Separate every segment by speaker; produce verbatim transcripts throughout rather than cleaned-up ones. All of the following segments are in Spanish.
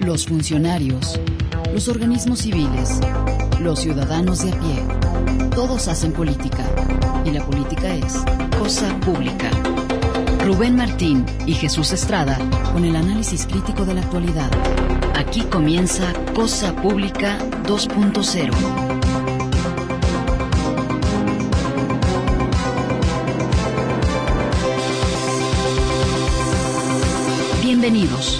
Speaker 1: los funcionarios, los organismos civiles, los ciudadanos de a pie. Todos hacen política, y la política es cosa pública. Rubén Martín y Jesús Estrada con el análisis crítico de la actualidad. Aquí comienza Cosa Pública dos punto cero. Bienvenidos.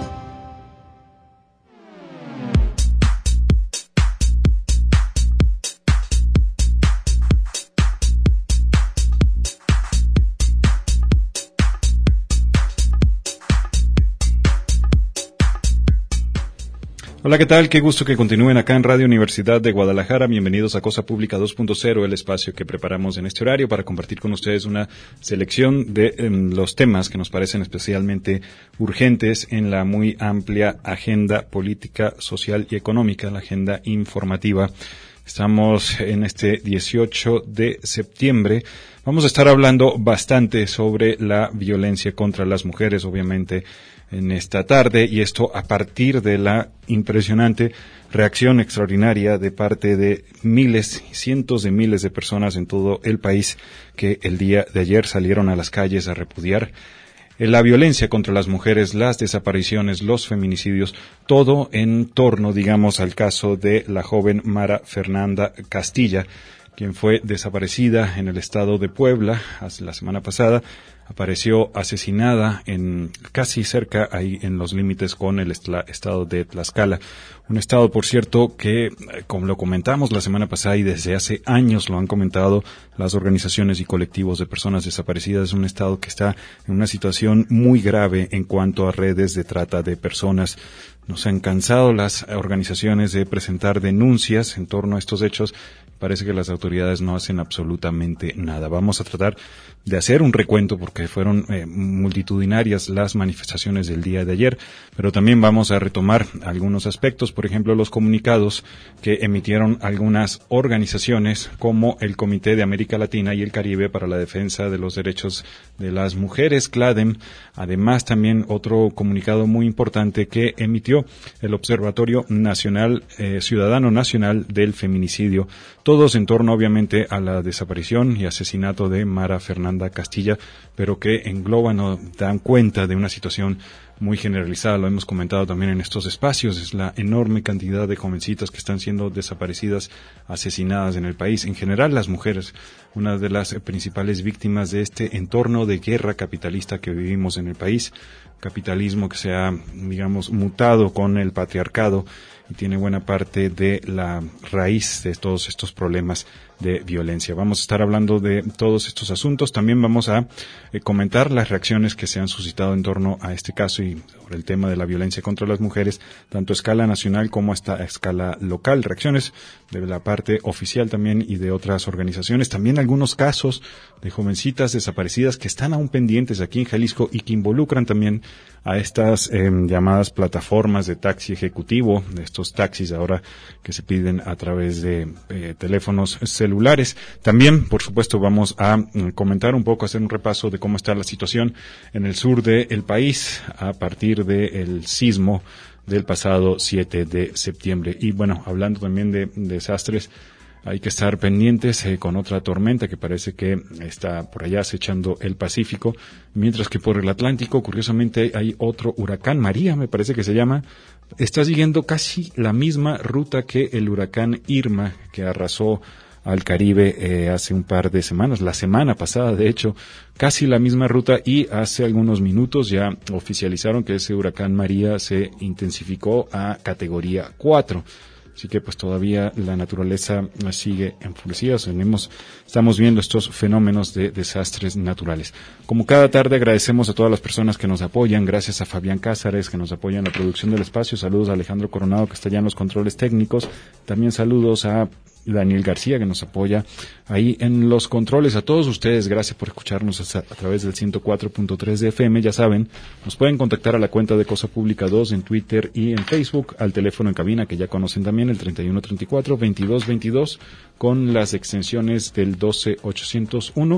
Speaker 2: Hola, ¿qué tal? Qué gusto que continúen acá en Radio Universidad de Guadalajara. Bienvenidos a Cosa Pública dos punto cero, el espacio que preparamos en este horario para compartir con ustedes una selección de eh, los temas que nos parecen especialmente urgentes en la muy amplia agenda política, social y económica, la agenda informativa. Estamos en este dieciocho de septiembre. Vamos a estar hablando bastante sobre la violencia contra las mujeres, obviamente, en esta tarde, y esto a partir de la impresionante reacción extraordinaria de parte de miles, cientos de miles de personas en todo el país que el día de ayer salieron a las calles a repudiar la violencia contra las mujeres, las desapariciones, los feminicidios, todo en torno, digamos, al caso de la joven Mara Fernanda Castilla, quien fue desaparecida en el estado de Puebla hace la semana pasada. Apareció asesinada en casi cerca ahí en los límites con el estado de Tlaxcala. Un estado, por cierto, que, como lo comentamos la semana pasada y desde hace años lo han comentado las organizaciones y colectivos de personas desaparecidas, es un estado que está en una situación muy grave en cuanto a redes de trata de personas. Nos han cansado las organizaciones de presentar denuncias en torno a estos hechos. Parece que las autoridades no hacen absolutamente nada. Vamos a tratar de hacer un recuento porque fueron eh, multitudinarias las manifestaciones del día de ayer, pero también vamos a retomar algunos aspectos, por ejemplo, los comunicados que emitieron algunas organizaciones como el Comité de América Latina y el Caribe para la Defensa de los Derechos de las Mujeres, CLADEM. Además, también otro comunicado muy importante que emitió el Observatorio Nacional, eh, Ciudadano Nacional del Feminicidio, todos en torno, obviamente, a la desaparición y asesinato de Mara Fernanda Castilla, pero que engloban o dan cuenta de una situación muy generalizada. Lo hemos comentado también en estos espacios, es la enorme cantidad de jovencitas que están siendo desaparecidas, asesinadas en el país. En general, las mujeres, una de las principales víctimas de este entorno de guerra capitalista que vivimos en el país, capitalismo que se ha, digamos, mutado con el patriarcado y tiene buena parte de la raíz de todos estos problemas de violencia. Vamos a estar hablando de todos estos asuntos. También vamos a eh, comentar las reacciones que se han suscitado en torno a este caso y sobre el tema de la violencia contra las mujeres, tanto a escala nacional como hasta a escala local. Reacciones de la parte oficial también y de otras organizaciones. También algunos casos de jovencitas desaparecidas que están aún pendientes aquí en Jalisco y que involucran también a estas eh, llamadas plataformas de taxi ejecutivo, de estos taxis ahora que se piden a través de eh, teléfonos celulares. También, por supuesto, vamos a mm, comentar un poco, hacer un repaso de cómo está la situación en el sur del país a partir del sismo del pasado siete de septiembre. Y bueno, hablando también de, de desastres, hay que estar pendientes eh, con otra tormenta que parece que está por allá acechando el Pacífico, mientras que por el Atlántico, curiosamente, hay otro huracán, María me parece que se llama, está siguiendo casi la misma ruta que el huracán Irma, que arrasó al Caribe eh, hace un par de semanas, la semana pasada, de hecho, casi la misma ruta, y hace algunos minutos ya oficializaron que ese huracán María se intensificó a categoría cuatro. Así que pues todavía la naturaleza sigue enfurecida. Tenemos, estamos viendo estos fenómenos de desastres naturales. Como cada tarde agradecemos a todas las personas que nos apoyan. Gracias a Fabián Cázares que nos apoya en la producción del espacio. Saludos a Alejandro Coronado que está ya en los controles técnicos. También saludos a Daniel García, que nos apoya ahí en los controles. A todos ustedes, gracias por escucharnos a, a través del ciento cuatro punto tres de F M. Ya saben, nos pueden contactar a la cuenta de Cosa Pública dos en Twitter y en Facebook, al teléfono en cabina que ya conocen también, el treinta y uno treinta y cuatro veintidós veintidós, con las extensiones del doce ochocientos uno.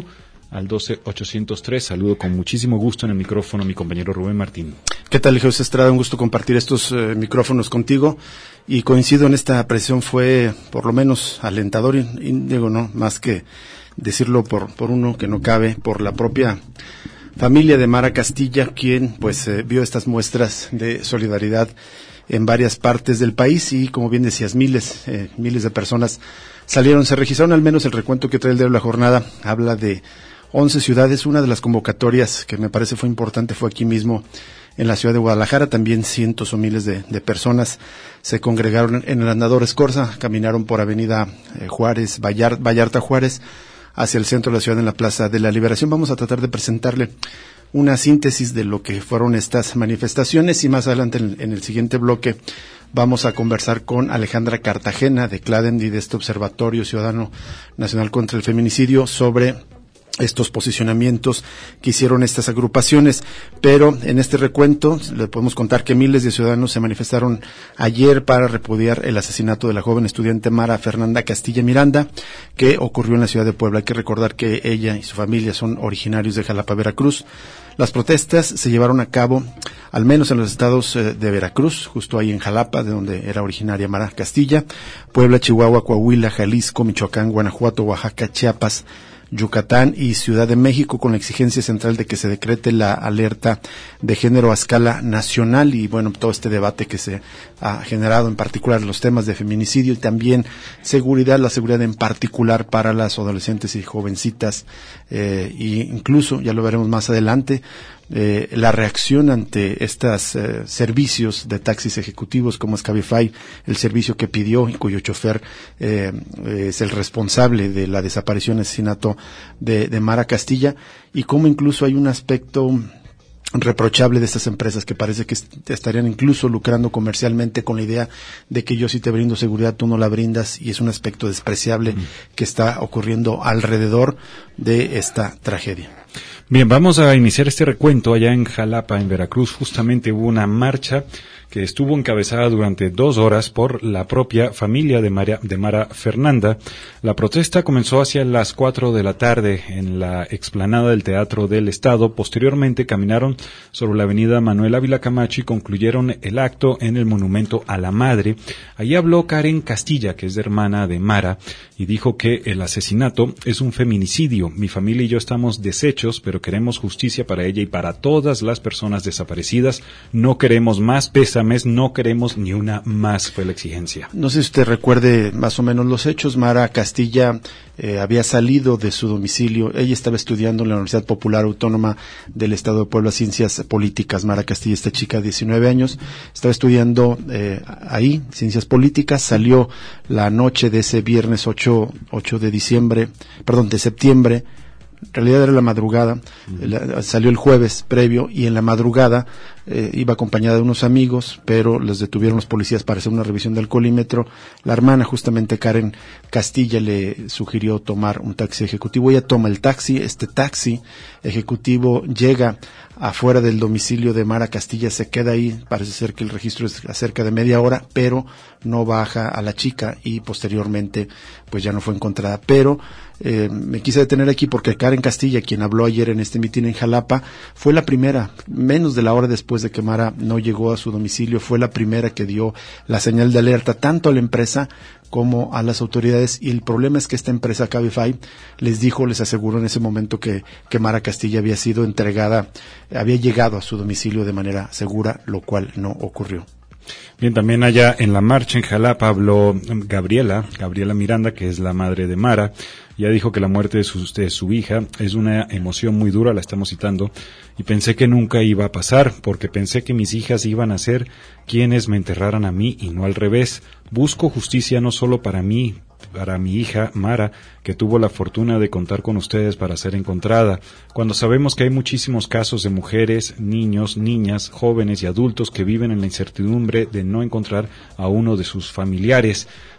Speaker 2: al doce ochocientos tres. Saludo con muchísimo gusto en el micrófono a mi compañero Rubén Martín.
Speaker 3: ¿Qué tal, Jesús Estrada? Un gusto compartir estos eh, micrófonos contigo, y coincido en esta apreciación. Fue por lo menos alentador, y, y digo, no, más que decirlo por, por uno que no cabe, por la propia familia de Mara Castilla, quien pues eh, vio estas muestras de solidaridad en varias partes del país, y como bien decías, miles, eh, miles de personas salieron, se registraron. Al menos el recuento que trae el diario La Jornada habla de once ciudades. Una de las convocatorias que me parece fue importante fue aquí mismo en la ciudad de Guadalajara. También cientos o miles de, de personas se congregaron en el Andador Escorza, caminaron por Avenida eh, Juárez, Vallar, Vallarta Juárez, hacia el centro de la ciudad en la Plaza de la Liberación. Vamos a tratar de presentarle una síntesis de lo que fueron estas manifestaciones, y más adelante en, en el siguiente bloque vamos a conversar con Alejandra Cartagena de CLADEM y de este Observatorio Ciudadano Nacional contra el Feminicidio sobre estos posicionamientos que hicieron estas agrupaciones. Pero en este recuento le podemos contar que miles de ciudadanos se manifestaron ayer para repudiar el asesinato de la joven estudiante Mara Fernanda Castilla Miranda, que ocurrió en la ciudad de Puebla. Hay que recordar que ella y su familia son originarios de Jalapa, Veracruz. Las protestas se llevaron a cabo al menos en los estados de Veracruz, justo ahí en Jalapa, de donde era originaria Mara Castilla, Puebla, Chihuahua, Coahuila, Jalisco, Michoacán, Guanajuato, Oaxaca, Chiapas, Yucatán y Ciudad de México, con la exigencia central de que se decrete la alerta de género a escala nacional. Y bueno, todo este debate que se ha generado, en particular los temas de feminicidio y también seguridad, la seguridad en particular para las adolescentes y jovencitas, eh, y incluso, ya lo veremos más adelante, Eh, la reacción ante estos eh, servicios de taxis ejecutivos como es Cabify, el servicio que pidió y cuyo chofer eh, es el responsable de la desaparición y asesinato de, de Mara Castilla, y cómo incluso hay un aspecto reprochable de estas empresas que parece que est- estarían incluso lucrando comercialmente con la idea de que yo sí te brindo seguridad, tú no la brindas, y es un aspecto despreciable mm. que está ocurriendo alrededor de esta tragedia.
Speaker 2: Bien, vamos a iniciar este recuento allá en Jalapa, en Veracruz. Justamente hubo una marcha que estuvo encabezada durante dos horas por la propia familia de Mara, de Mara Fernanda. La protesta comenzó hacia las cuatro de la tarde en la explanada del Teatro del Estado. Posteriormente caminaron sobre la avenida Manuel Ávila Camacho y concluyeron el acto en el Monumento a la Madre. Allí habló Karen Castilla, que es hermana de Mara, y dijo que el asesinato es un feminicidio. Mi familia y yo estamos deshechos, pero queremos justicia para ella y para todas las personas desaparecidas. No queremos más pésames, no queremos ni una más, fue la exigencia.
Speaker 3: No sé si usted recuerde más o menos los hechos. Mara Castilla eh, había salido de su domicilio. Ella estaba estudiando en la Universidad Popular Autónoma del Estado de Puebla Ciencias Políticas. Mara Castilla, esta chica de diecinueve años, estaba estudiando eh, ahí Ciencias Políticas. Salió la noche de ese viernes ocho de diciembre, perdón, de septiembre. En realidad era la madrugada, uh-huh. la, salió el jueves previo, y en la madrugada eh, iba acompañada de unos amigos, pero los detuvieron los policías para hacer una revisión del alcoholímetro. La hermana, justamente Karen Castilla, le sugirió tomar un taxi ejecutivo. Ella toma el taxi. Este taxi ejecutivo llega afuera del domicilio de Mara Castilla, se queda ahí. Parece ser que el registro es acerca de media hora, pero no baja a la chica, y posteriormente pues ya no fue encontrada. Pero eh, me quise detener aquí porque Karen Castilla, quien habló ayer en este mitin en Jalapa, fue la primera, menos de la hora después de que Mara no llegó a su domicilio, fue la primera que dio la señal de alerta tanto a la empresa como a las autoridades. Y el problema es que esta empresa Cabify les dijo, les aseguró en ese momento que, que Mara Castilla había sido entregada, había llegado a su domicilio de manera segura, lo cual no ocurrió.
Speaker 2: Bien, también allá en la marcha en Jalapa habló Gabriela, Gabriela Miranda, que es la madre de Mara. Ya dijo que la muerte de su, de su hija es una emoción muy dura, la estamos citando, y pensé que nunca iba a pasar, porque pensé que mis hijas iban a ser quienes me enterraran a mí y no al revés. Busco justicia no solo para mí, para mi hija Mara, que tuvo la fortuna de contar con ustedes para ser encontrada, cuando sabemos que hay muchísimos casos de mujeres, niños, niñas, jóvenes y adultos que viven en la incertidumbre de no encontrar a uno de sus familiares.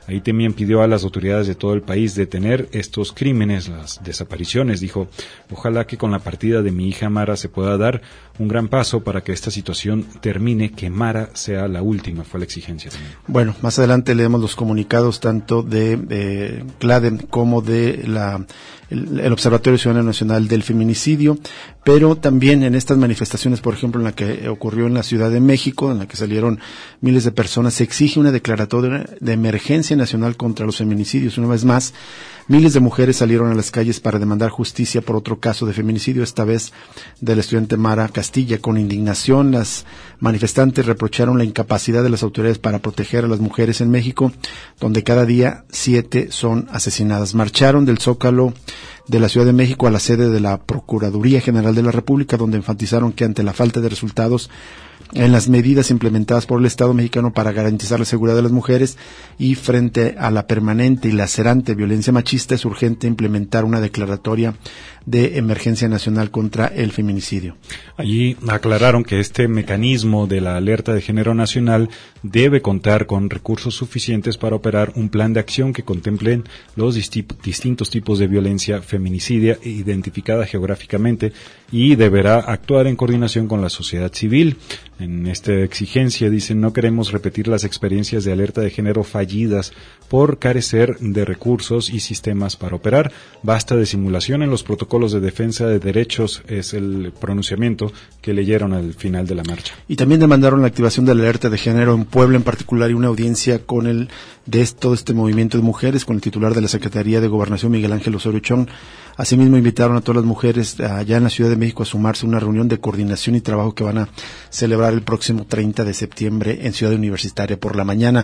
Speaker 2: Ahí también pidió a las autoridades de todo el país detener estos crímenes, las desapariciones. Dijo, ojalá que con la partida de mi hija Mara se pueda dar un gran paso para que esta situación termine, que Mara sea la última, fue la exigencia también.
Speaker 3: Bueno, más adelante leemos los comunicados tanto de, de CLADEM como de la el, el Observatorio Ciudadano Nacional del Feminicidio, pero también en estas manifestaciones, por ejemplo, en la que ocurrió en la Ciudad de México, en la que salieron miles de personas, se exige una declaratoria de emergencia nacional contra los feminicidios. Una vez más, miles de mujeres salieron a las calles para demandar justicia por otro caso de feminicidio, esta vez de la estudiante Mara Castilla. Con indignación, las manifestantes reprocharon la incapacidad de las autoridades para proteger a las mujeres en México, donde cada día siete son asesinadas. Marcharon del Zócalo de la Ciudad de México a la sede de la Procuraduría General de la República, donde enfatizaron que ante la falta de resultados en las medidas implementadas por el Estado mexicano para garantizar la seguridad de las mujeres y frente a la permanente y lacerante violencia machista, es urgente implementar una declaratoria de emergencia nacional contra el feminicidio.
Speaker 2: Allí aclararon que este mecanismo de la alerta de género nacional debe contar con recursos suficientes para operar un plan de acción que contemplen los disti- distintos tipos de violencia feminicidia identificada geográficamente y deberá actuar en coordinación con la sociedad civil. En esta exigencia dicen, no queremos repetir las experiencias de alerta de género fallidas por carecer de recursos y sistemas para operar. Basta de simulación en los protocolos de defensa de derechos, es el pronunciamiento que leyeron al final de la marcha.
Speaker 3: Y también demandaron la activación de la alerta de género en Puebla en particular y una audiencia con el de todo este movimiento de mujeres, con el titular de la Secretaría de Gobernación, Miguel Ángel Osorio Chong. Asimismo, invitaron a todas las mujeres allá en la Ciudad de México a sumarse a una reunión de coordinación y trabajo que van a celebrar el próximo treinta de septiembre en Ciudad Universitaria por la mañana.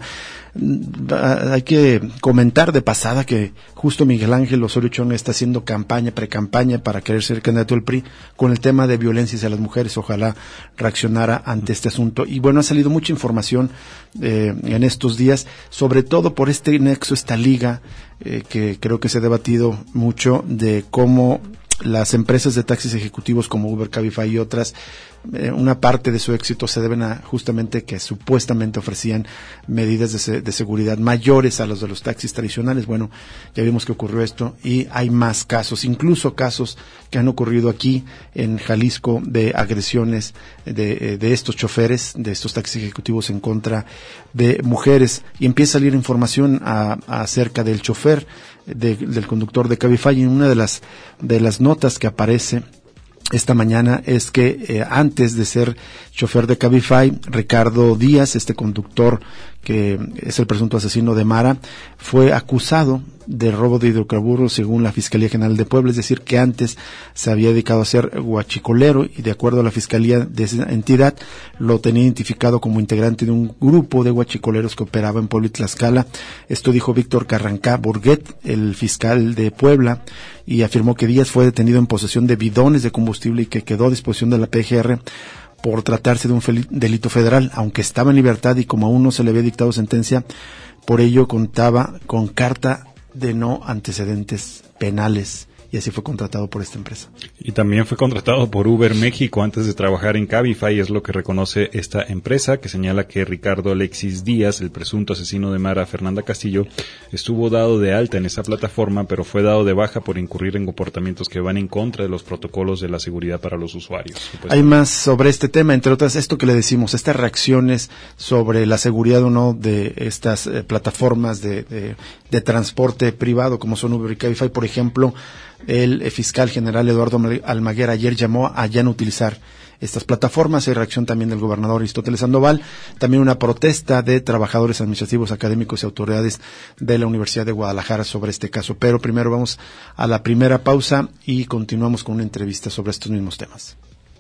Speaker 3: Hay que comentar de pasada que justo Miguel Ángel Osorio Chong está haciendo campaña, precampaña para querer ser candidato al P R I con el tema de violencia hacia las mujeres. Ojalá reaccionara ante este asunto. Y bueno, ha salido mucha información eh, en estos días, sobre todo por este nexo, esta liga eh, que creo que se ha debatido mucho de cómo las empresas de taxis ejecutivos como Uber, Cabify y otras, eh, una parte de su éxito se deben a justamente que supuestamente ofrecían medidas de, se, de seguridad mayores a los de los taxis tradicionales. Bueno, ya vimos que ocurrió esto y hay más casos, incluso casos que han ocurrido aquí en Jalisco de agresiones de, de estos choferes, de estos taxis ejecutivos en contra de mujeres. Y empieza a salir información a, a acerca del chofer, de, del conductor de Cabify. Y una de las de las notas que aparece esta mañana es que eh, antes de ser chofer de Cabify, Ricardo Díaz, este conductor que es el presunto asesino de Mara, fue acusado de robo de hidrocarburos según la Fiscalía General de Puebla, es decir, que antes se había dedicado a ser guachicolero y de acuerdo a la Fiscalía de esa entidad lo tenía identificado como integrante de un grupo de guachicoleros que operaba en Puebla y Tlaxcala. Esto dijo Víctor Carrancá Burguet, el fiscal de Puebla, y afirmó que Díaz fue detenido en posesión de bidones de combustible y que quedó a disposición de la P G R por tratarse de un fel- delito federal, aunque estaba en libertad y como aún no se le había dictado sentencia, por ello contaba con carta de no antecedentes penales y así fue contratado por esta empresa.
Speaker 2: Y también fue contratado por Uber México antes de trabajar en Cabify, es lo que reconoce esta empresa, que señala que Ricardo Alexis Díaz, el presunto asesino de Mara Fernanda Castillo, estuvo dado de alta en esa plataforma, pero fue dado de baja por incurrir en comportamientos que van en contra de los protocolos de la seguridad para los usuarios.
Speaker 3: Hay más sobre este tema, entre otras, esto que le decimos, estas reacciones sobre la seguridad o no de estas eh, plataformas de, de, de transporte privado, como son Uber y Cabify, por ejemplo. El fiscal general Eduardo Almaguer ayer llamó a ya no utilizar estas plataformas. Hay reacción también del gobernador Aristóteles Sandoval, también una protesta de trabajadores administrativos, académicos y autoridades de la Universidad de Guadalajara sobre este caso. Pero primero vamos a la primera pausa y continuamos con una entrevista sobre estos mismos temas.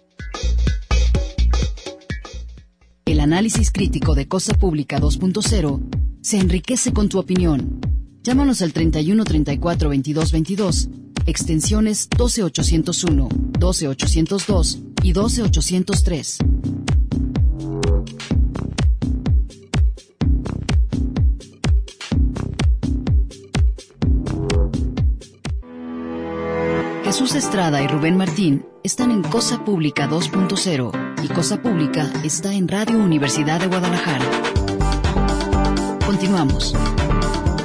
Speaker 1: El análisis crítico de Cosa Pública dos punto cero se enriquece con tu opinión. Llámanos al treinta y uno, treinta y cuatro, veintidós, veintidós, extensiones doce ochocientos uno, doce ochocientos dos y doce ochocientos tres. Jesús Estrada y Rubén Martín están en Cosa Pública dos punto cero y Cosa Pública está en Radio Universidad de Guadalajara. Continuamos.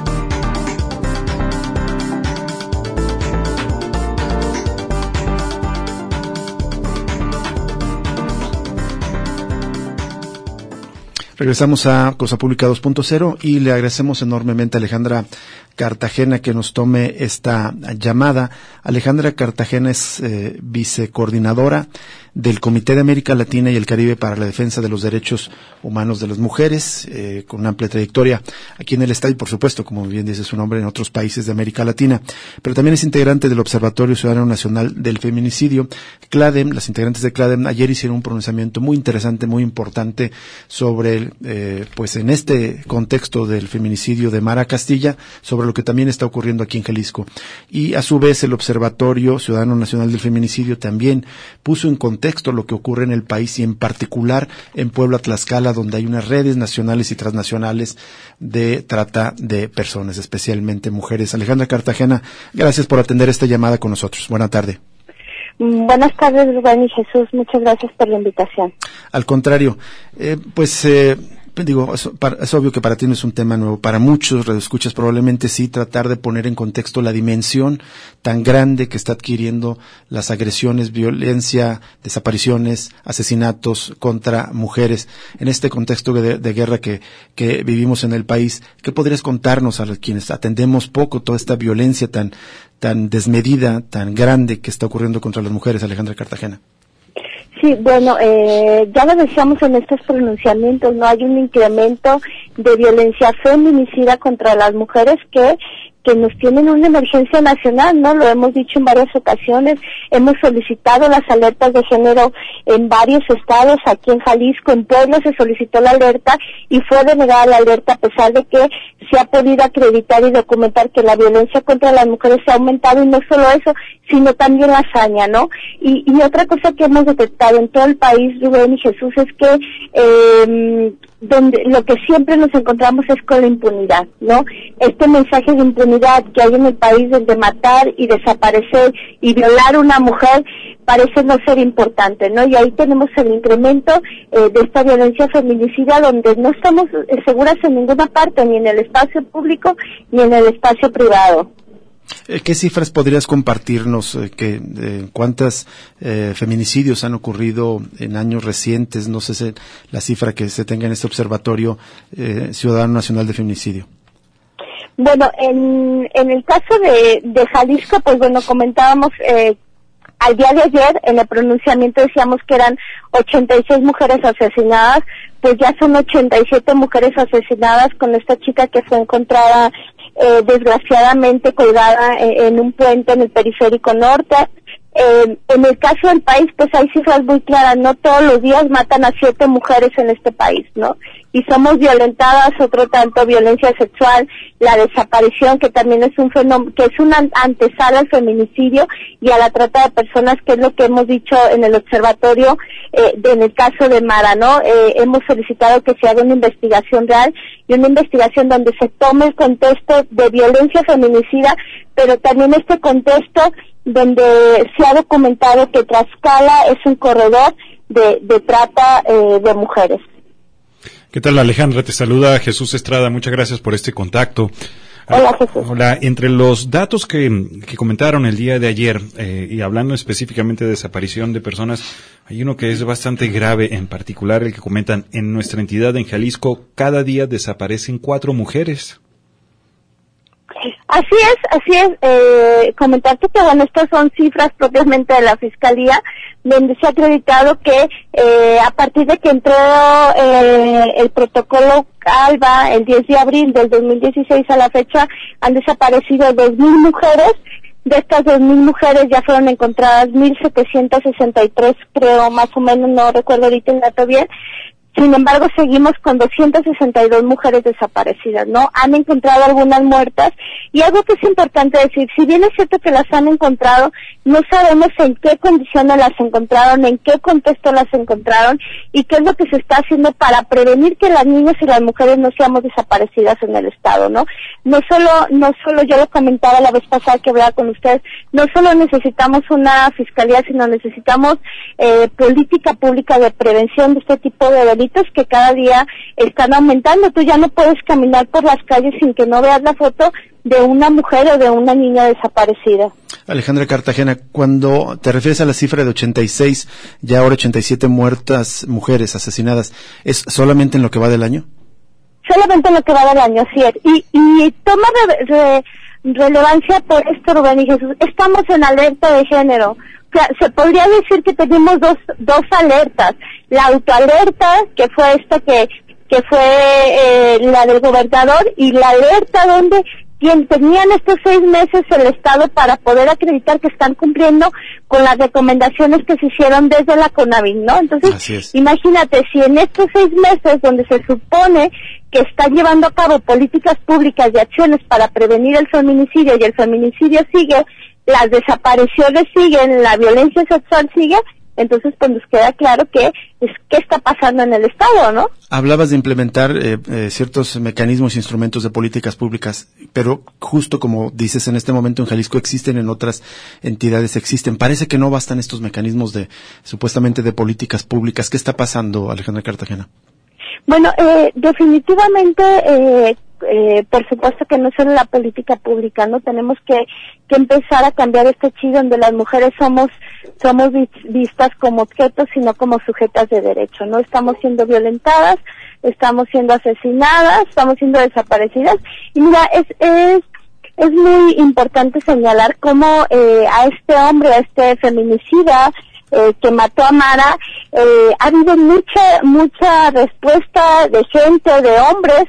Speaker 3: Regresamos a Cosa Pública dos punto cero y le agradecemos enormemente a Alejandra Cartagena que nos tome esta llamada. Alejandra Cartagena es eh, vicecoordinadora del Comité de América Latina y el Caribe para la Defensa de los Derechos Humanos de las Mujeres, eh, con una amplia trayectoria aquí en el Estado y, por supuesto, como bien dice su nombre, en otros países de América Latina. Pero también es integrante del Observatorio Ciudadano Nacional del Feminicidio, CLADEM. Las integrantes de CLADEM ayer hicieron un pronunciamiento muy interesante, muy importante sobre, el, eh, pues en este contexto del feminicidio de Mara Castilla, sobre lo que también está ocurriendo aquí en Jalisco. Y a su vez el Observatorio Ciudadano Nacional del Feminicidio también puso en contexto lo que ocurre en el país y en particular en Puebla, Tlaxcala, donde hay unas redes nacionales y transnacionales de trata de personas, especialmente mujeres. Alejandra Cartagena, gracias por atender esta llamada con nosotros. Buena tarde.
Speaker 4: Buenas tardes, Rubén y Jesús. Muchas gracias por la invitación.
Speaker 3: Al contrario, eh, pues... Eh, Digo, es, es obvio que para ti no es un tema nuevo. Para muchos radioescuchas probablemente sí, tratar de poner en contexto la dimensión tan grande que está adquiriendo las agresiones, violencia, desapariciones, asesinatos contra mujeres en este contexto de, de guerra que, que vivimos en el país. ¿Qué podrías contarnos a quienes atendemos poco toda esta violencia tan, tan desmedida, tan grande que está ocurriendo contra las mujeres, Alejandra Cartagena?
Speaker 4: Sí, bueno, eh, ya lo decíamos en estos pronunciamientos, no hay un incremento de violencia feminicida contra las mujeres que que nos tienen una emergencia nacional, ¿no? Lo hemos dicho en varias ocasiones, hemos solicitado las alertas de género en varios estados, aquí en Jalisco, en Puebla se solicitó la alerta y fue denegada la alerta a pesar de que se ha podido acreditar y documentar que la violencia contra las mujeres se ha aumentado y no solo eso, sino también la hazaña, ¿no? Y, y otra cosa que hemos detectado en todo el país, Rubén y Jesús, es que eh, donde lo que siempre nos encontramos es con la impunidad, ¿no? Este mensaje de impunidad que hay en el país donde matar y desaparecer y violar a una mujer parece no ser importante, ¿no? Y ahí tenemos el incremento eh, de esta violencia feminicida donde no estamos eh, seguras en ninguna parte, ni en el espacio público ni en el espacio privado.
Speaker 3: ¿Qué cifras podrías compartirnos? Eh, que, eh, ¿Cuántos eh, feminicidios han ocurrido en años recientes? No sé si la cifra que se tenga en este Observatorio eh, Ciudadano Nacional de Feminicidio.
Speaker 4: Bueno, en, en el caso de, de Jalisco, pues bueno, comentábamos eh, al día de ayer, en el pronunciamiento decíamos que eran ochenta y seis mujeres asesinadas, pues ya son ochenta y siete mujeres asesinadas con esta chica que fue encontrada Eh, desgraciadamente colgada eh, en un puente en el periférico norte. Eh, en el caso del país, pues hay cifras muy claras, no todos los días matan a siete mujeres en este país, ¿no? Y somos violentadas, otro tanto violencia sexual, la desaparición, que también es un fenómeno, que es una antesala al feminicidio y a la trata de personas, que es lo que hemos dicho en el observatorio, eh, de, en el caso de Mara, ¿no? Eh, hemos solicitado que se haga una investigación real y una investigación donde se tome el contexto de violencia feminicida, pero también este contexto donde se ha documentado que Tlaxcala es un corredor de, de trata eh, de mujeres.
Speaker 2: ¿Qué tal, Alejandra? Te saluda Jesús Estrada. Muchas gracias por este contacto.
Speaker 4: Hola, Jesús.
Speaker 2: Hola. Entre los datos que, que comentaron el día de ayer, eh, y hablando específicamente de desaparición de personas, hay uno que es bastante grave, en particular el que comentan en nuestra entidad, en Jalisco, cada día desaparecen cuatro mujeres.
Speaker 4: Así es, así es. Eh, comentarte que, bueno, estas son cifras propiamente de la Fiscalía, donde se ha acreditado que eh, a partir de que entró eh, el protocolo ALBA el diez de abril del dos mil dieciséis a la fecha, han desaparecido dos mil mujeres. De estas dos mil mujeres ya fueron encontradas mil setecientas sesenta y tres, creo, más o menos, no recuerdo ahorita el dato bien. Sin embargo, seguimos con doscientas sesenta y dos mujeres desaparecidas, ¿no? Han encontrado algunas muertas, y algo que es importante decir, si bien es cierto que las han encontrado, no sabemos en qué condiciones las encontraron, en qué contexto las encontraron, y qué es lo que se está haciendo para prevenir que las niñas y las mujeres no seamos desaparecidas en el Estado, ¿no? No solo, no solo, yo lo comentaba la vez pasada que hablaba con ustedes, no solo necesitamos una fiscalía, sino necesitamos eh, política pública de prevención de este tipo de delitos que cada día están aumentando. Tú ya no puedes caminar por las calles sin que no veas la foto de una mujer o de una niña desaparecida.
Speaker 3: Alejandra Cartagena, cuando te refieres a la cifra de ochenta y seis, ya ahora ochenta y siete muertas mujeres asesinadas, ¿es solamente en lo que va del año?
Speaker 4: Solamente en lo que va del año, sí. Y, y toma re, re, relevancia por esto, Rubén y Jesús. Estamos en alerta de género. O sea, se podría decir que tenemos dos, dos alertas. La autoalerta, que fue esta que, que fue eh, la del gobernador, y la alerta donde quien tenían estos seis meses el Estado para poder acreditar que están cumpliendo con las recomendaciones que se hicieron desde la CONAVIT, ¿no? Entonces, imagínate, si en estos seis meses donde se supone que están llevando a cabo políticas públicas y acciones para prevenir el feminicidio, y el feminicidio sigue, las desapariciones siguen, la violencia sexual sigue, entonces pues nos queda claro que es qué está pasando en el Estado, ¿no?
Speaker 3: Hablabas de implementar eh, eh, ciertos mecanismos e instrumentos de políticas públicas, pero justo como dices, en este momento en Jalisco existen, en otras entidades existen. Parece que no bastan estos mecanismos de, supuestamente, de políticas públicas. ¿Qué está pasando, Alejandra Cartagena?
Speaker 4: Bueno, eh, definitivamente, eh, eh, por supuesto que no solo la política pública, ¿no? Tenemos que, que empezar a cambiar este chip donde las mujeres somos, somos vistas como objetos, sino como sujetas de derecho, ¿no? Estamos siendo violentadas, estamos siendo asesinadas, estamos siendo desaparecidas, y mira, es, es, es muy importante señalar cómo, eh, a este hombre, a este feminicida, Eh, que mató a Mara, eh, ha habido mucha, mucha respuesta de gente, de hombres,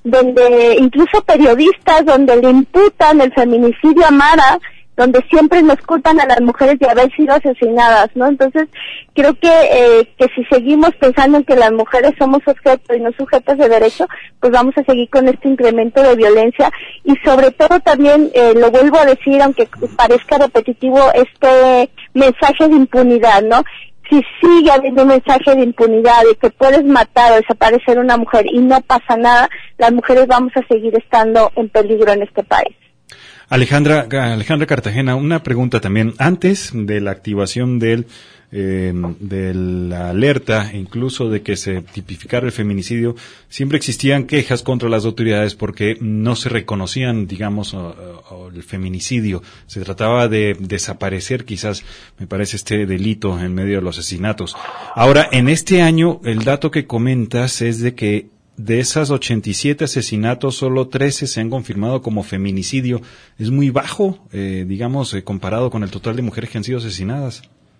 Speaker 4: donde incluso periodistas, donde le imputan el feminicidio a Mara, donde siempre nos culpan a las mujeres de haber sido asesinadas, ¿no? Entonces, creo que eh, que si seguimos pensando en que las mujeres somos objetos y no sujetas de derecho, pues vamos a seguir con este incremento de violencia, y sobre todo también, eh, lo vuelvo a decir, aunque parezca repetitivo, este mensaje de impunidad, ¿no? Si sigue habiendo un mensaje de impunidad, de que puedes matar o desaparecer a una mujer y no pasa nada, las mujeres vamos a seguir estando en peligro en este país.
Speaker 2: Alejandra, Alejandra Cartagena, una pregunta también. Antes de la activación del, eh, de la alerta, incluso de que se tipificara el feminicidio, siempre existían quejas contra las autoridades porque no se reconocían, digamos, o, o el feminicidio. Se trataba de desaparecer, quizás, me parece, este delito en medio de los asesinatos. Ahora, en este año, el dato que comentas es de que de esas ochenta y siete asesinatos, solo trece se han confirmado como feminicidio. Es muy bajo, eh, digamos, eh, comparado con el total de mujeres que han sido asesinadas.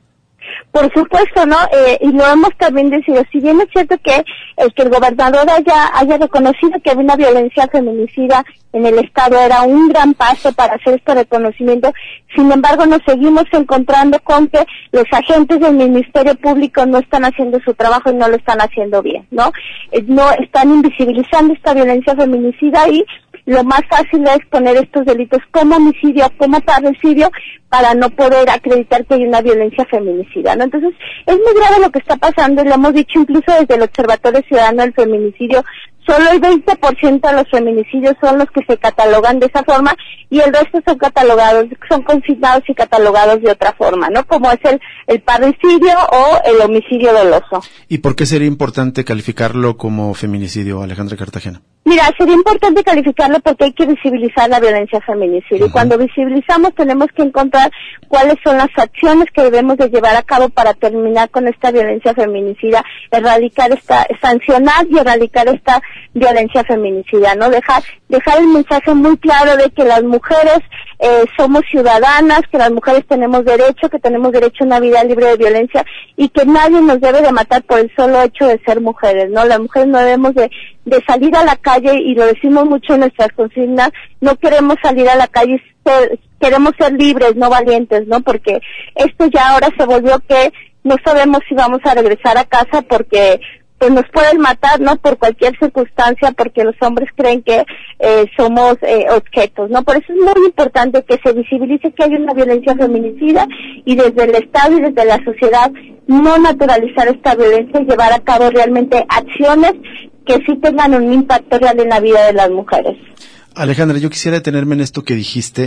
Speaker 4: Por supuesto, ¿no? Eh, y lo hemos también decidido. Si bien es cierto que el que el gobernador haya, haya reconocido que había una violencia feminicida en el Estado era un gran paso para hacer este reconocimiento, sin embargo nos seguimos encontrando con que los agentes del Ministerio Público no están haciendo su trabajo y no lo están haciendo bien, ¿no? Eh, no están invisibilizando esta violencia feminicida, y lo más fácil es poner estos delitos como homicidio, como parricidio, para no poder acreditar que hay una violencia feminicida, ¿no? Entonces, es muy grave lo que está pasando, y lo hemos dicho incluso desde el Observatorio Ciudadano del Feminicidio. Solo el veinte por ciento de los feminicidios son los que se catalogan de esa forma, y el resto son catalogados, son consignados y catalogados de otra forma, ¿no? Como es el, el parricidio o el homicidio doloso.
Speaker 3: ¿Y por qué sería importante calificarlo como feminicidio, Alejandra Cartagena?
Speaker 4: Mira, sería importante calificarlo porque hay que visibilizar la violencia feminicida. Uh-huh. Y cuando visibilizamos tenemos que encontrar cuáles son las acciones que debemos de llevar a cabo para terminar con esta violencia feminicida, erradicar esta, sancionar y erradicar esta violencia feminicida, ¿no? Dejar, dejar el mensaje muy claro de que las mujeres eh, somos ciudadanas, que las mujeres tenemos derecho, que tenemos derecho a una vida libre de violencia, y que nadie nos debe de matar por el solo hecho de ser mujeres, ¿no? Las mujeres no debemos de, de salir a la calle, y lo decimos mucho en nuestras consignas, no queremos salir a la calle, ser, queremos ser libres, no valientes, ¿no? Porque esto ya ahora se volvió que no sabemos si vamos a regresar a casa porque pues nos pueden matar, ¿no? Por cualquier circunstancia, porque los hombres creen que eh, somos eh, objetos, ¿no? Por eso es muy importante que se visibilice que hay una violencia feminicida, y desde el Estado y desde la sociedad no naturalizar esta violencia y llevar a cabo realmente acciones que sí tengan un impacto real en la vida de las mujeres.
Speaker 3: Alejandra, yo quisiera detenerme en esto que dijiste,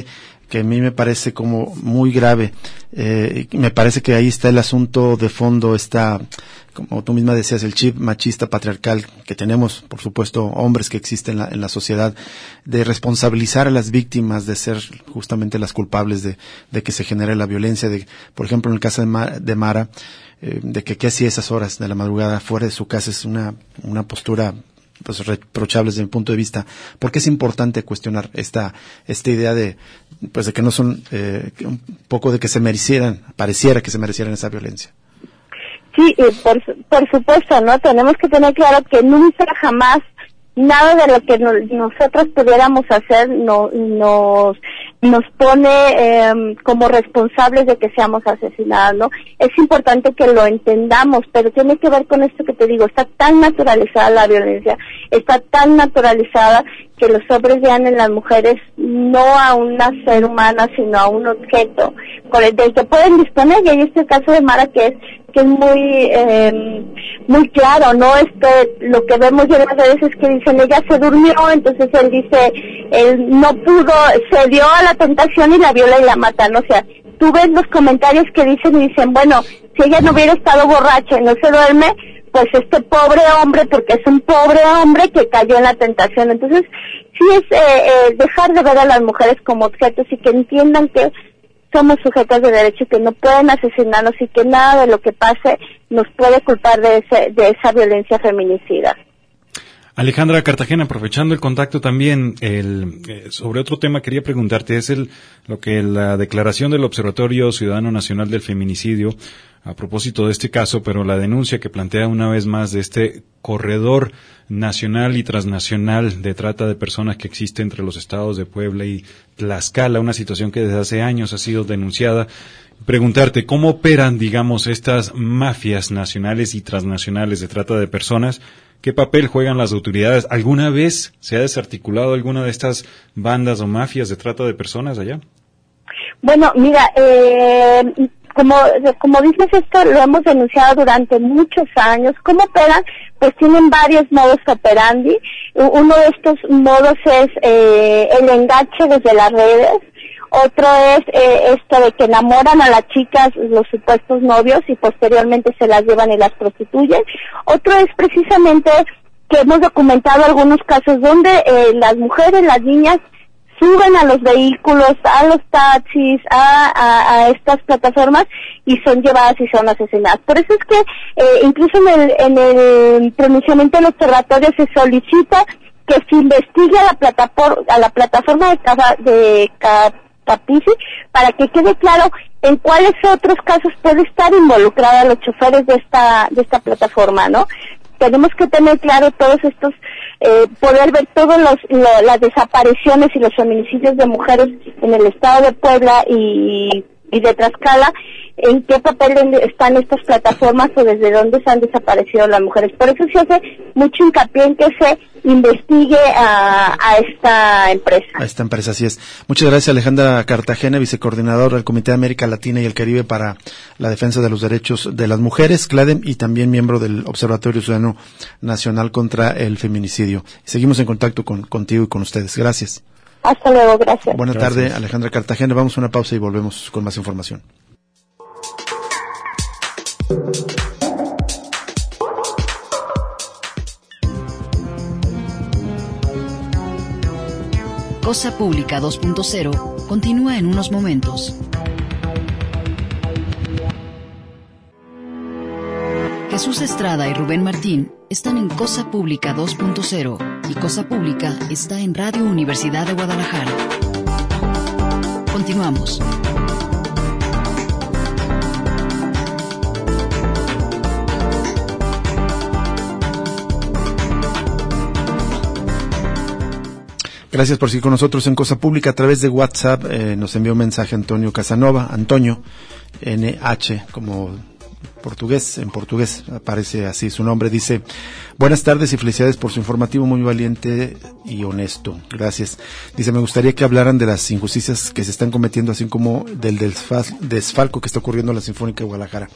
Speaker 3: que a mí me parece como muy grave. Eh, me parece que ahí está el asunto de fondo, está, como tú misma decías, el chip machista patriarcal que tenemos, por supuesto, hombres que existen en la, en la sociedad, de responsabilizar a las víctimas de ser justamente las culpables de, de que se genere la violencia. De, por ejemplo, en el caso de, Ma, de Mara, eh, de que qué hacía esas horas de la madrugada fuera de su casa, es una, una postura pues reprochables desde mi punto de vista, porque es importante cuestionar esta esta idea de pues de que no son eh, un poco de que se merecieran, pareciera que se merecieran esa violencia.
Speaker 4: Sí, y por por supuesto, ¿no? Tenemos que tener claro que nunca jamás nada de lo que no, nosotros pudiéramos hacer no, nos nos pone eh, como responsables de que seamos asesinadas, ¿no? Es importante que lo entendamos, pero tiene que ver con esto que te digo, está tan naturalizada la violencia, está tan naturalizada que los hombres vean en las mujeres no a una ser humana, sino a un objeto con el del que pueden disponer, y ahí está el caso de Mara, que es que es muy eh, muy claro, ¿no? Este, lo que vemos ya las veces que dicen, ella se durmió, entonces él dice, él no pudo, se dio a la tentación y la viola y la mata, ¿no? O sea, tú ves los comentarios que dicen y dicen, bueno, si ella no hubiera estado borracha y no se duerme, pues este pobre hombre, porque es un pobre hombre que cayó en la tentación. Entonces, sí es eh, eh, dejar de ver a las mujeres como objetos y que entiendan que somos sujetas de derecho, que no pueden asesinarnos y que nada de lo que pase nos puede culpar de ese, de esa violencia feminicida.
Speaker 2: Alejandra Cartagena, aprovechando el contacto también, el, eh, sobre otro tema quería preguntarte, es el lo que la declaración del Observatorio Ciudadano Nacional del Feminicidio, a propósito de este caso, pero la denuncia que plantea una vez más de este corredor nacional y transnacional de trata de personas que existe entre los estados de Puebla y Tlaxcala, una situación que desde hace años ha sido denunciada. Preguntarte, ¿cómo operan, digamos, estas mafias nacionales y transnacionales de trata de personas? ¿Qué papel juegan las autoridades? ¿Alguna vez se ha desarticulado alguna de estas bandas o mafias de trata de personas allá?
Speaker 4: Bueno, mira, eh, como como dices, esto lo hemos denunciado durante muchos años. ¿Cómo operan? Pues tienen varios modos operandi. Uno de estos modos es eh, el enganche desde las redes. Otro es eh, esto de que enamoran a las chicas, los supuestos novios, y posteriormente se las llevan y las prostituyen. Otro es precisamente que hemos documentado algunos casos donde eh, las mujeres, las niñas, suben a los vehículos, a los taxis, a, a, a estas plataformas y son llevadas y son asesinadas. Por eso es que eh, incluso en el, en el pronunciamiento del observatorio se solicita que se investigue a la plataforma, a la plataforma de, Caza, de Capici, para que quede claro en cuáles otros casos puede estar involucrada los choferes de esta de esta plataforma, ¿no? Tenemos que tener claro todos estos, eh, poder ver todas las desapariciones y los feminicidios de mujeres en el estado de Puebla y, y de Tlaxcala, en qué papel están estas plataformas o desde dónde se han desaparecido las mujeres. Por eso se hace mucho hincapié en que se investigue a, a esta empresa.
Speaker 3: A esta empresa, así es. Muchas gracias, Alejandra Cartagena, vicecoordinadora del Comité de América Latina y el Caribe para la Defensa de los Derechos de las Mujeres, CLADEM, y también miembro del Observatorio Ciudadano Nacional contra el Feminicidio. Seguimos en contacto con, contigo y con ustedes. Gracias.
Speaker 4: Hasta luego, gracias.
Speaker 3: Buenas
Speaker 2: Gracias.
Speaker 3: tardes, Alejandra Cartagena. Vamos a una pausa y volvemos con más información.
Speaker 1: Cosa Pública dos punto cero continúa en unos momentos. Jesús Estrada y Rubén Martín están en Cosa Pública dos punto cero y Cosa Pública está en Radio Universidad de Guadalajara. Continuamos.
Speaker 3: Gracias por seguir con nosotros en Cosa Pública. A través de WhatsApp eh, nos envió un mensaje Antonio Casanova, Antonio, N H, como portugués, en portugués aparece así su nombre. Dice, buenas tardes y felicidades por su informativo muy valiente y honesto. Gracias. Dice, me gustaría que hablaran de las injusticias que se están cometiendo, así como del desfal- desfalco que está ocurriendo en la Sinfónica de Guadalajara.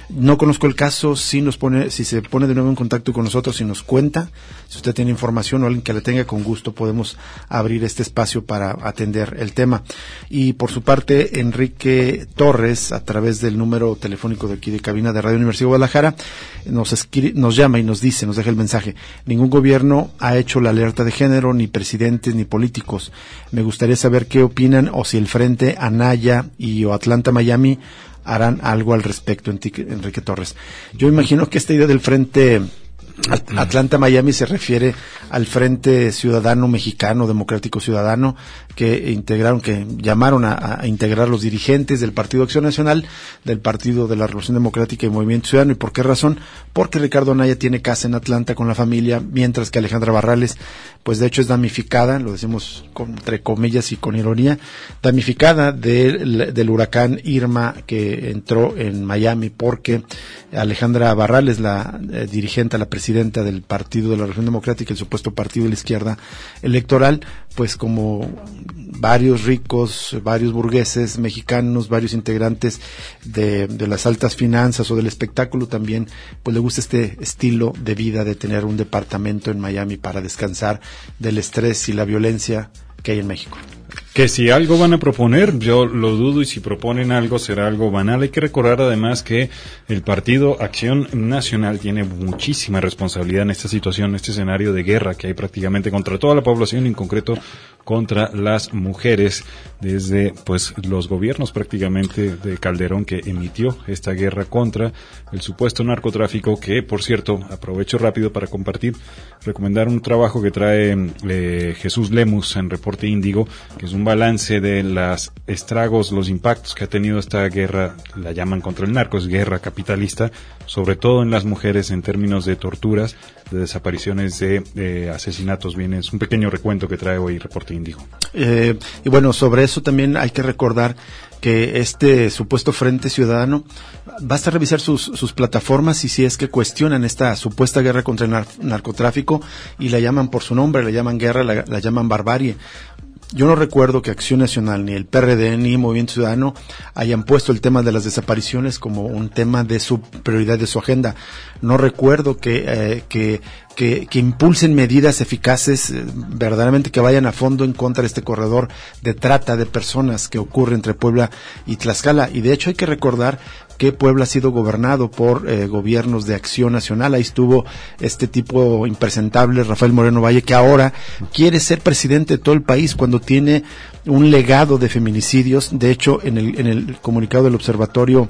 Speaker 3: No conozco el caso, si nos pone, si se pone de nuevo en contacto con nosotros y nos cuenta, si usted tiene información o alguien que le tenga, con gusto podemos abrir este espacio para atender el tema. Y por su parte, Enrique Torres, a través del número telefónico de aquí de cabina de Radio Universidad de Guadalajara, nos escribe, nos llama y nos dice, nos deja el mensaje: ningún gobierno ha hecho la alerta de género, ni presidentes ni políticos. Me gustaría saber qué opinan, o si el Frente Anaya y o Atlanta Miami harán algo al respecto. Enrique Torres, yo imagino que esta idea del Frente Atlanta Miami se refiere al Frente Ciudadano Mexicano, Democrático Ciudadano, que integraron, que llamaron a, a integrar los dirigentes del Partido Acción Nacional, del Partido de la Revolución Democrática y Movimiento Ciudadano. ¿Y por qué razón? Porque Ricardo Anaya tiene casa en Atlanta con la familia, mientras que Alejandra Barrales, pues de hecho es damnificada, lo decimos con, entre comillas y con ironía, damnificada del, del huracán Irma que entró en Miami, porque Alejandra Barrales, la eh, dirigente, la presidenta del Partido de la Revolución Democrática, el supuesto partido de la izquierda electoral, pues como varios ricos, varios burgueses mexicanos, varios integrantes de, de las altas finanzas o del espectáculo también, pues le gusta este estilo de vida de tener un departamento en Miami para descansar del estrés y la violencia que hay en México.
Speaker 2: Que si algo van a proponer, yo lo dudo, y si proponen algo será algo banal. Hay que recordar además que el Partido Acción Nacional tiene muchísima responsabilidad en esta situación, en este escenario de guerra que hay prácticamente contra toda la población, y en concreto contra las mujeres, desde pues los gobiernos prácticamente de Calderón, que emitió esta guerra contra el supuesto narcotráfico, que por cierto, aprovecho rápido para compartir, recomendar un trabajo que trae eh, Jesús Lemus en Reporte Índigo, que es un balance de los estragos, los impactos que ha tenido esta guerra, la llaman contra el narco, es guerra capitalista, sobre todo en las mujeres en términos de torturas, de desapariciones, de, de asesinatos. Bien, es un pequeño recuento que trae hoy Reporte Índigo. Eh,
Speaker 3: y bueno, sobre eso también hay que recordar que este supuesto Frente Ciudadano basta revisar sus, sus plataformas, y si es que cuestionan esta supuesta guerra contra el nar- narcotráfico y la llaman por su nombre, la llaman guerra, la, la llaman barbarie. Yo no recuerdo que Acción Nacional, ni el P R D, ni Movimiento Ciudadano hayan puesto el tema de las desapariciones como un tema de su prioridad, de su agenda. No recuerdo que, eh, que, que, que impulsen medidas eficaces, eh, verdaderamente que vayan a fondo en contra de este corredor de trata de personas que ocurre entre Puebla y Tlaxcala. Y de hecho hay que recordar que Puebla ha sido gobernado por eh, gobiernos de Acción Nacional. Ahí estuvo este tipo impresentable, Rafael Moreno Valle, que ahora quiere ser presidente de todo el país cuando tiene un legado de feminicidios. De hecho, en el, en el comunicado del Observatorio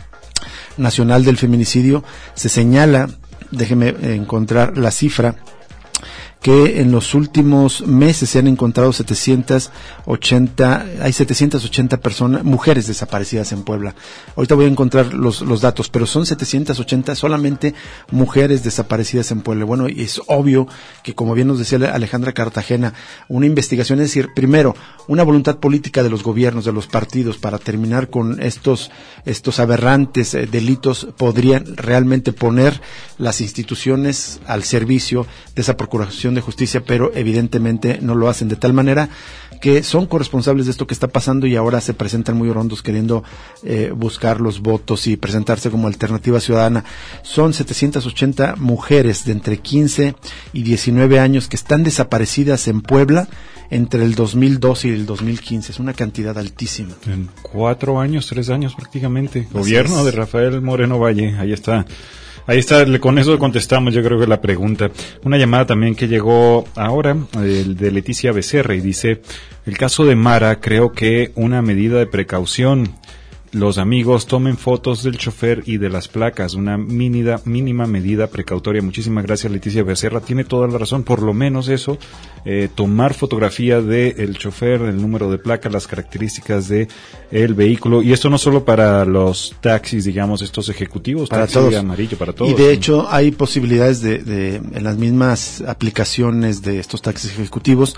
Speaker 3: Nacional del Feminicidio se señala, déjeme encontrar la cifra, que en los últimos meses se han encontrado setecientas ochenta, hay setecientas ochenta personas, mujeres desaparecidas en Puebla. Ahorita voy a encontrar los, los datos, pero son setecientas ochenta solamente mujeres desaparecidas en Puebla. Bueno, y es obvio que, como bien nos decía Alejandra Cartagena, una investigación, es decir, primero, una voluntad política de los gobiernos, de los partidos, para terminar con estos, estos aberrantes eh, delitos, podrían realmente poner las instituciones al servicio de esa procuración de justicia, pero evidentemente no lo hacen, de tal manera que son corresponsables de esto que está pasando, y ahora se presentan muy orondos queriendo eh, buscar los votos y presentarse como alternativa ciudadana. Son setecientas ochenta mujeres de entre quince y diecinueve años que están desaparecidas en Puebla entre el dos mil doce y el dos mil quince. Es una cantidad altísima.
Speaker 2: En cuatro años, tres años prácticamente. Gobierno de Rafael Moreno Valle, ahí está. Ahí está, con eso contestamos yo creo que la pregunta. Una llamada también que llegó ahora, de, de Leticia Becerra, y dice: el caso de Mara, creo que una medida de precaución. Los amigos tomen fotos del chofer y de las placas, una mínima, mínima medida precautoria. Muchísimas gracias, Leticia Becerra, tiene toda la razón, por lo menos eso, eh, tomar fotografía del chofer, el número de placa, las características de el vehículo, y esto no solo para los taxis, digamos, estos ejecutivos,
Speaker 3: para
Speaker 2: taxi
Speaker 3: todos,
Speaker 2: amarillo, para todos.
Speaker 3: Y de hecho hay posibilidades de, de, en las mismas aplicaciones de estos taxis ejecutivos,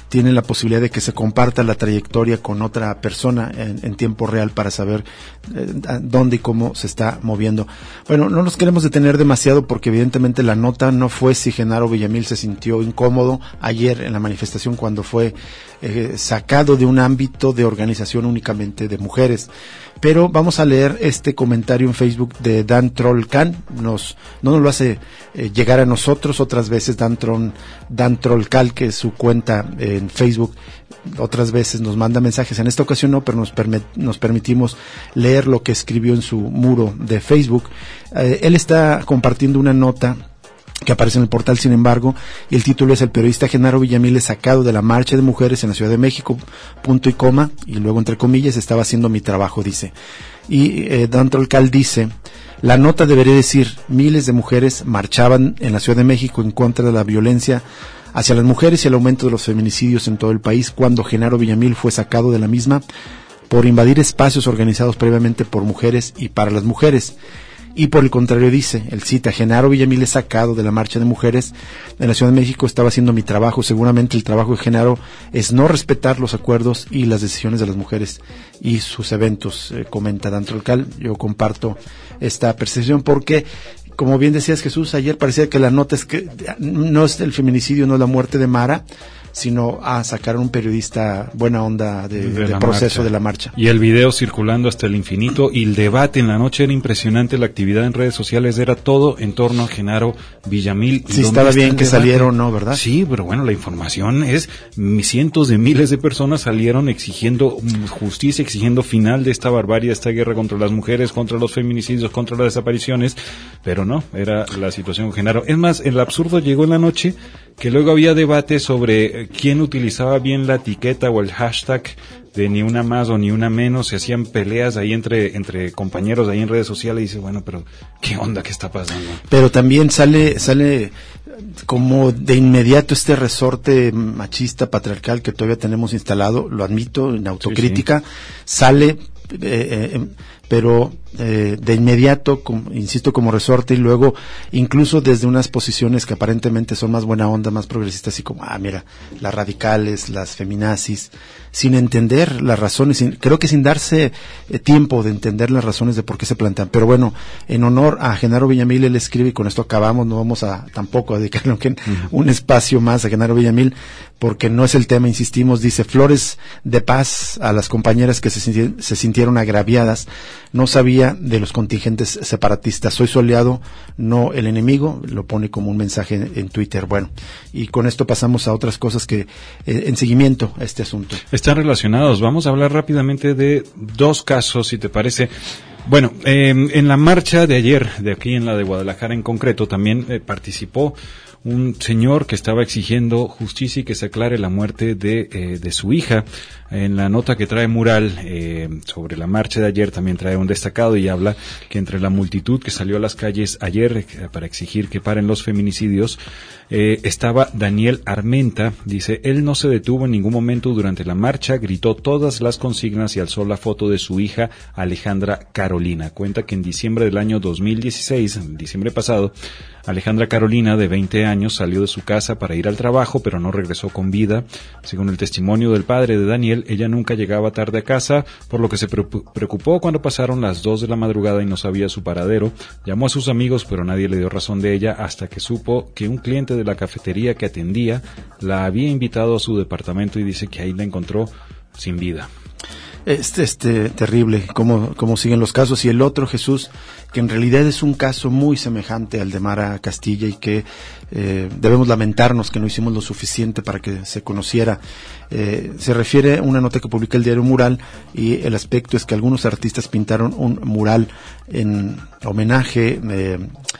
Speaker 3: tiene la posibilidad de que se comparta la trayectoria con otra persona en, en tiempo real para saber eh, dónde y cómo se está moviendo. Bueno, no nos queremos detener demasiado porque evidentemente la nota no fue si Genaro Villamil se sintió incómodo ayer en la manifestación cuando fue eh, sacado de un ámbito de organización únicamente de mujeres. Pero vamos a leer este comentario en Facebook de Dan Trollcan. Nos, no nos lo hace eh, llegar a nosotros, otras veces Dan, Tron, Dan Trollcal, que es su cuenta eh, en Facebook, otras veces nos manda mensajes. En esta ocasión no, pero nos, permit, nos permitimos leer lo que escribió en su muro de Facebook. Eh, él está compartiendo una nota que aparece en el portal, sin embargo, y el título es: el periodista Genaro Villamil es sacado de la marcha de mujeres en la Ciudad de México, punto y coma, y luego entre comillas, estaba haciendo mi trabajo, dice. Y eh, Dan Trollcal dice: la nota debería decir, miles de mujeres marchaban en la Ciudad de México en contra de la violencia hacia las mujeres y el aumento de los feminicidios en todo el país, cuando Genaro Villamil fue sacado de la misma por invadir espacios organizados previamente por mujeres y para las mujeres. Y por el contrario dice, él cita: Genaro Villamil es sacado de la marcha de mujeres en la Ciudad de México, estaba haciendo mi trabajo. Seguramente el trabajo de Genaro es no respetar los acuerdos y las decisiones de las mujeres y sus eventos, eh, comenta Dan Trollcal. Yo comparto esta percepción porque, como bien decías, Jesús, ayer parecía que la nota es que no es el feminicidio, no es la muerte de Mara, sino a sacar a un periodista buena onda de, de, de proceso marcha. de la marcha.
Speaker 2: Y el video circulando hasta el infinito, y el debate en la noche era impresionante, la actividad en redes sociales era todo en torno a Genaro Villamil.
Speaker 3: Sí, estaba bien que salieron, ¿no? ¿Verdad?
Speaker 2: Sí, pero bueno, la información es, cientos de miles de personas salieron exigiendo justicia, exigiendo final de esta barbarie, de esta guerra contra las mujeres, contra los feminicidios, contra las desapariciones, pero no, era la situación con Genaro. Es más, el absurdo llegó en la noche, que luego había debate sobre quién utilizaba bien la etiqueta o el hashtag de ni una más o ni una menos. Se hacían peleas ahí entre entre compañeros ahí en redes sociales, y dice, bueno, pero ¿qué onda? ¿Qué está pasando?
Speaker 3: Pero también sale sale como de inmediato este resorte machista, patriarcal que todavía tenemos instalado, lo admito, en autocrítica, sí, sí. sale, eh, eh, pero eh, de inmediato, como, insisto, como resorte, y luego incluso desde unas posiciones que aparentemente son más buena onda, más progresistas, así como, ah, mira, las radicales, las feminazis, sin entender las razones, sin, creo que sin darse eh, tiempo de entender las razones de por qué se plantean. Pero bueno, en honor a Genaro Villamil, él escribe, y con esto acabamos, no vamos a tampoco a dedicarle un, uh-huh. un espacio más a Genaro Villamil, porque no es el tema, insistimos. Dice: flores de paz a las compañeras que se, sinti- se sintieron agraviadas, no sabía de los contingentes separatistas, soy su aliado, no el enemigo, lo pone como un mensaje en, en Twitter. Bueno, y con esto pasamos a otras cosas que, eh, en seguimiento a este asunto.
Speaker 2: Están relacionados. Vamos a hablar rápidamente de dos casos, si te parece. Bueno, eh, en la marcha de ayer, de aquí en la de Guadalajara en concreto, también eh, participó un señor que estaba exigiendo justicia y que se aclare la muerte de, eh, de su hija. En la nota que trae Mural eh, sobre la marcha de ayer también trae un destacado y habla que entre la multitud que salió a las calles ayer eh, para exigir que paren los feminicidios, eh, estaba Daniel Armenta. Dice: él no se detuvo en ningún momento durante la marcha, gritó todas las consignas y alzó la foto de su hija Alejandra Carolina. Cuenta que en diciembre del año dos mil dieciséis, en diciembre pasado, Alejandra Carolina, de veinte años, salió de su casa para ir al trabajo, pero no regresó con vida. Según el testimonio del padre de Daniel, ella nunca llegaba tarde a casa, por lo que se preocupó cuando pasaron las dos de la madrugada y no sabía su paradero. Llamó a sus amigos, pero nadie le dio razón de ella, hasta que supo que un cliente de la cafetería que atendía la había invitado a su departamento, y dice que ahí la encontró sin vida.
Speaker 3: Este, este, terrible, cómo, cómo siguen los casos. Y el otro, Jesús, que en realidad es un caso muy semejante al de Mara Castilla, y que eh, debemos lamentarnos que no hicimos lo suficiente para que se conociera. Eh, se refiere a una nota que publica el diario Mural, y el aspecto es que algunos artistas pintaron un mural en homenaje eh,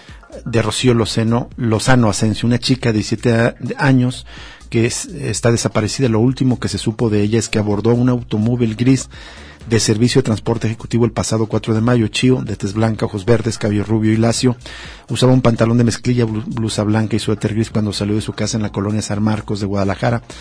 Speaker 3: de Rocío Lozano, Lozano Asensio, una chica de diecisiete años que es, está desaparecida. Lo último que se supo de ella es que abordó un automóvil gris de servicio de transporte ejecutivo el pasado cuatro de mayo. Chío, de tez blanca, ojos verdes, cabello rubio y lacio, usaba un pantalón de mezclilla, blusa blanca y suéter gris cuando salió de su casa en la colonia San Marcos de Guadalajara.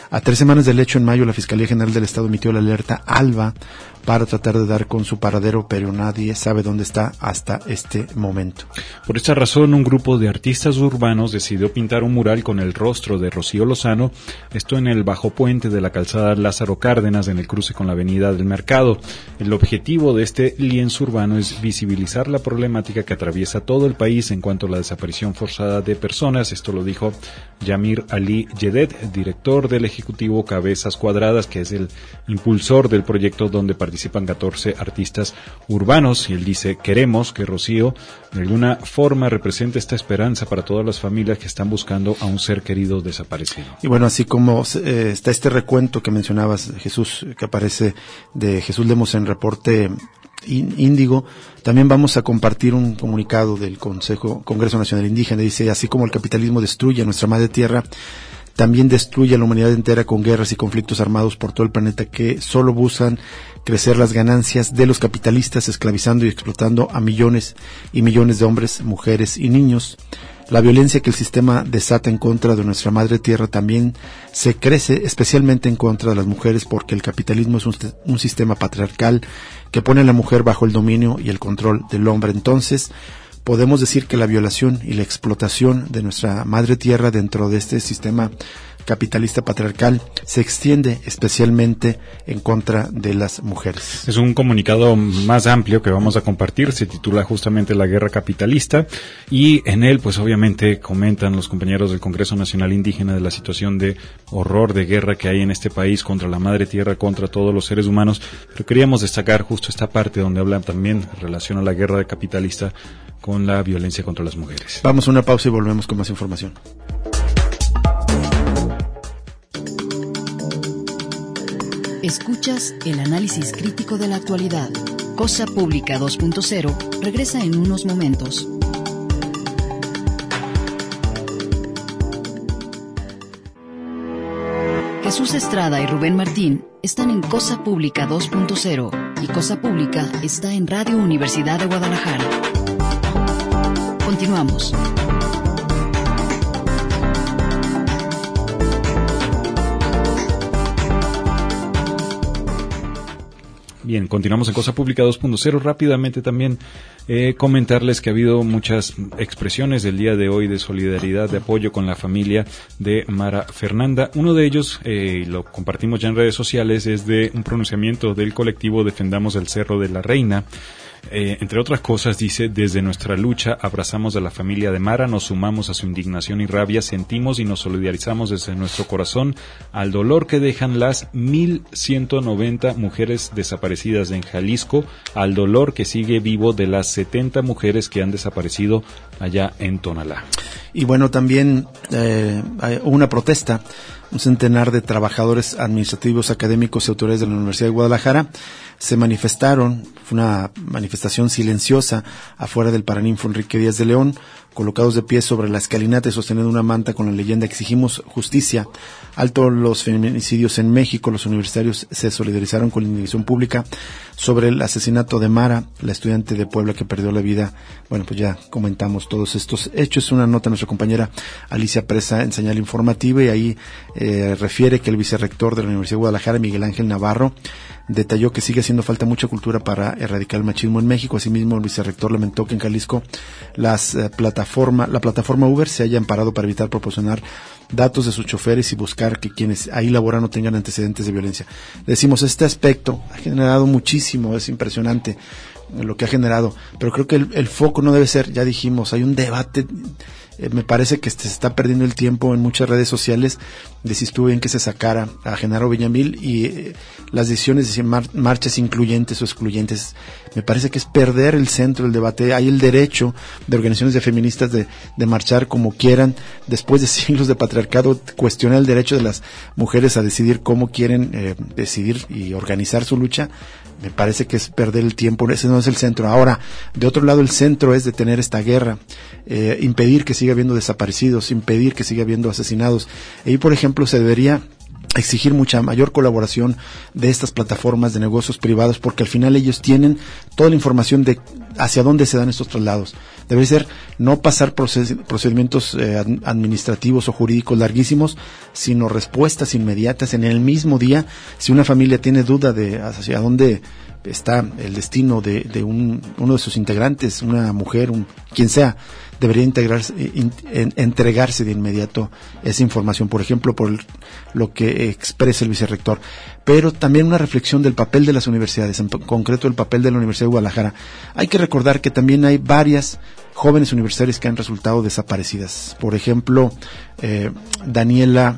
Speaker 3: A tres semanas del hecho, en mayo, la Fiscalía General del Estado emitió la alerta ALBA para tratar de dar con su paradero, pero nadie sabe dónde está hasta este momento.
Speaker 2: Por esta razón, un grupo de artistas urbanos decidió pintar un mural con el rostro de Rocío Lozano, esto en el bajo puente de la calzada Lázaro Cárdenas, en el cruce con la avenida del Mercado. El objetivo de este lienzo urbano es visibilizar la problemática que atraviesa todo el país en cuanto a la desaparición forzada de personas. Esto lo dijo Yamir Ali Yedet, director del Ejecutivo Cabezas Cuadradas, que es el impulsor del proyecto donde participan catorce artistas urbanos, y él dice: queremos que Rocío de alguna forma represente esta esperanza para todas las familias que están buscando a un ser querido desaparecido.
Speaker 3: Y bueno, así como eh, está este recuento que mencionabas, Jesús, que aparece de Jesús Lemos en Reporte Índigo, también vamos a compartir un comunicado del Consejo Congreso Nacional Indígena. Dice: así como el capitalismo destruye a nuestra madre tierra, también destruye a la humanidad entera con guerras y conflictos armados por todo el planeta que solo buscan crecer las ganancias de los capitalistas, esclavizando y explotando a millones y millones de hombres, mujeres y niños. La violencia que el sistema desata en contra de nuestra madre tierra también se crece, especialmente en contra de las mujeres, porque el capitalismo es un, un sistema patriarcal que pone a la mujer bajo el dominio y el control del hombre. Entonces, podemos decir que la violación y la explotación de nuestra madre tierra dentro de este sistema capitalista patriarcal se extiende especialmente en contra de las mujeres.
Speaker 2: Es un comunicado más amplio que vamos a compartir, se titula justamente La Guerra Capitalista, y en él pues obviamente comentan los compañeros del Congreso Nacional Indígena de la situación de horror, de guerra que hay en este país contra la madre tierra, contra todos los seres humanos, pero queríamos destacar justo esta parte donde hablan también en relación a la guerra capitalista con la violencia contra las mujeres.
Speaker 3: Vamos a una pausa y volvemos con más información.
Speaker 1: Escuchas el análisis crítico de la actualidad. Cosa Pública dos punto cero regresa en unos momentos. Jesús Estrada y Rubén Martín están en Cosa Pública dos punto cero y Cosa Pública está en Radio Universidad de Guadalajara. Continuamos.
Speaker 2: Bien, continuamos en Cosa Pública dos punto cero. Rápidamente también eh, comentarles que ha habido muchas expresiones del día de hoy de solidaridad, de apoyo con la familia de Mara Fernanda. Uno de ellos, eh, lo compartimos ya en redes sociales, es de un pronunciamiento del colectivo Defendamos el Cerro de la Reina. Eh, entre otras cosas dice: desde nuestra lucha abrazamos a la familia de Mara, nos sumamos a su indignación y rabia, sentimos y nos solidarizamos desde nuestro corazón al dolor que dejan las mil ciento noventa mujeres desaparecidas en Jalisco, al dolor que sigue vivo de las setenta mujeres que han desaparecido allá en Tonalá.
Speaker 3: Y bueno, también eh, hay una protesta. Un centenar de trabajadores administrativos, académicos y autoridades de la Universidad de Guadalajara se manifestaron, fue una manifestación silenciosa afuera del Paraninfo Enrique Díaz de León, colocados de pie sobre la escalinata y sosteniendo una manta con la leyenda: exigimos justicia. Alto los feminicidios en México. Los universitarios se solidarizaron con la indignación pública sobre el asesinato de Mara, la estudiante de Puebla que perdió la vida. Bueno, pues ya comentamos todos estos hechos. Una nota de nuestra compañera Alicia Presa en Señal Informativa, y ahí eh, refiere que el vicerrector de la Universidad de Guadalajara, Miguel Ángel Navarro, detalló que sigue haciendo falta mucha cultura para erradicar el machismo en México. Asimismo, el vicerrector lamentó que en Jalisco las eh, plataforma, la plataforma Uber se haya amparado para evitar proporcionar datos de sus choferes y buscar que quienes ahí laboran no tengan antecedentes de violencia. Decimos, este aspecto ha generado muchísimo, es impresionante lo que ha generado, pero creo que el, el foco no debe ser, ya dijimos, hay un debate, eh, me parece que se está perdiendo el tiempo en muchas redes sociales de si estuvo bien que se sacara a Genaro Villamil y eh, las decisiones de mar, marchas incluyentes o excluyentes. Me parece que es perder el centro del debate. Hay el derecho de organizaciones de feministas de, de marchar como quieran. Después de siglos de patriarcado, cuestionar el derecho de las mujeres a decidir cómo quieren eh, decidir y organizar su lucha. Me parece que es perder el tiempo, ese no es el centro. Ahora, de otro lado, el centro es detener esta guerra, eh, impedir que siga habiendo desaparecidos, impedir que siga habiendo asesinados. Ahí, por ejemplo, se debería exigir mucha mayor colaboración de estas plataformas de negocios privados, porque al final ellos tienen toda la información de hacia dónde se dan estos traslados. Debe ser no pasar proces- procedimientos eh, ad- administrativos o jurídicos larguísimos, sino respuestas inmediatas en el mismo día. Si una familia tiene duda de hacia dónde está el destino de, de un, uno de sus integrantes, una mujer, un, quien sea, debería integrarse, in, en, entregarse de inmediato esa información, por ejemplo, por el, lo que expresa el vicerrector. Pero también una reflexión del papel de las universidades, en concreto el papel de la Universidad de Guadalajara. Hay que recordar que también hay varias jóvenes universitarias que han resultado desaparecidas. Por ejemplo, eh, Daniela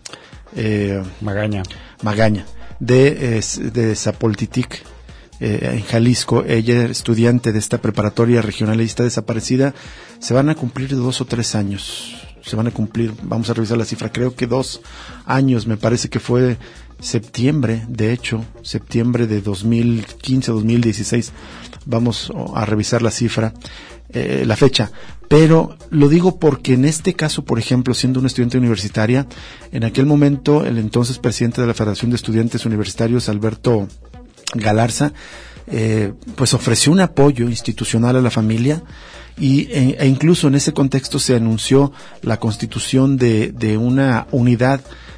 Speaker 3: eh,
Speaker 2: Magaña.
Speaker 3: Magaña, de, eh, de Zapoltitic, Eh, en Jalisco. Ella, estudiante de esta preparatoria regional, y está desaparecida. Se van a cumplir dos o tres años. Se van a cumplir, vamos a revisar la cifra, creo que dos años, me parece que fue septiembre, de hecho, septiembre de dos mil quince, dos mil dieciséis. Vamos a revisar la cifra, eh, la fecha. Pero lo digo porque en este caso, por ejemplo, siendo una estudiante universitaria, en aquel momento el entonces presidente de la Federación de Estudiantes Universitarios, Alberto Galarza, eh, pues ofreció un apoyo institucional a la familia y, e, e incluso en ese contexto se anunció la constitución de, de una unidad,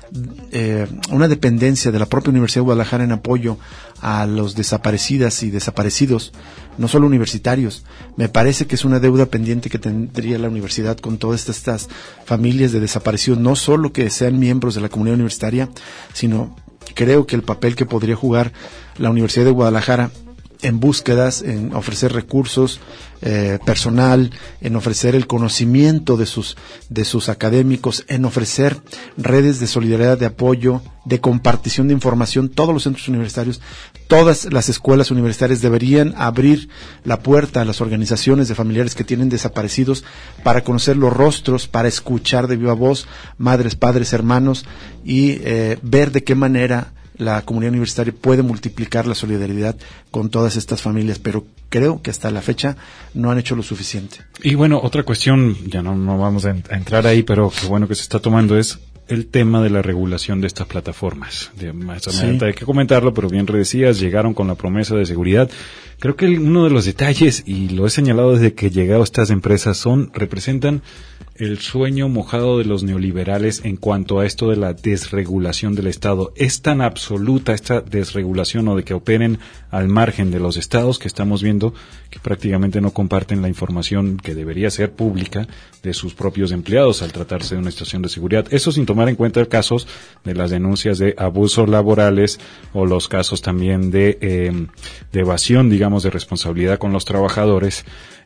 Speaker 3: eh, una dependencia de la propia Universidad de Guadalajara en apoyo a los desaparecidas y desaparecidos, no solo universitarios. Me parece que es una deuda pendiente que tendría la universidad con todas estas familias de desaparecidos, no solo que sean miembros de la comunidad universitaria, sino creo que el papel que podría jugar la Universidad de Guadalajara en búsquedas, en ofrecer recursos, eh, personal, en ofrecer el conocimiento de sus, de sus académicos, en ofrecer redes de solidaridad, de apoyo, de compartición de información. Todos los centros universitarios, todas las escuelas universitarias deberían abrir la puerta a las organizaciones de familiares que tienen desaparecidos para conocer los rostros, para escuchar de viva voz madres, padres, hermanos y eh, ver de qué manera la comunidad universitaria puede multiplicar la solidaridad con todas estas familias, pero creo que hasta la fecha no han hecho lo suficiente.
Speaker 2: Y bueno, otra cuestión, ya no, no vamos a, en, a entrar ahí, pero qué bueno que se está tomando es el tema de la regulación de estas plataformas. De, sí. Hay que comentarlo, pero bien decías, llegaron con la promesa de seguridad. Creo que el, uno de los detalles, y lo he señalado desde que llegaron estas empresas, son, representan el sueño mojado de los neoliberales en cuanto a esto de la desregulación del Estado. Es tan absoluta esta desregulación o de que operen al margen de los estados que estamos viendo que prácticamente no comparten la información que debería ser pública de sus propios empleados al tratarse de una estación de seguridad. Eso sin tomar en cuenta casos de las denuncias de abusos laborales o los casos también de, eh, de evasión, digamos, de responsabilidad con los trabajadores.